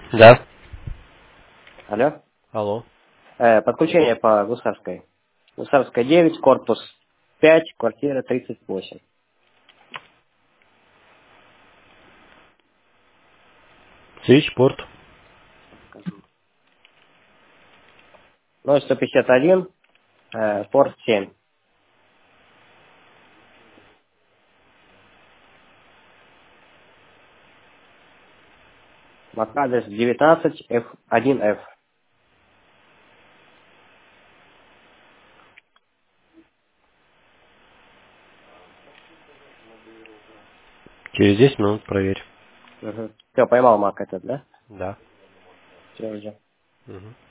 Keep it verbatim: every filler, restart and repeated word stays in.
Да. Алло. Алло. Э, подключение по Гусарской. Гусарская девять, корпус пять, квартира тридцать восемь. Свитчпорт. ноль сто пятьдесят один, э, порт семь. Мак-адрес девятнадцать эф один эф. Через десять минут проверь. Угу. Все, поймал Мак этот, да? Да. Все уже. Угу.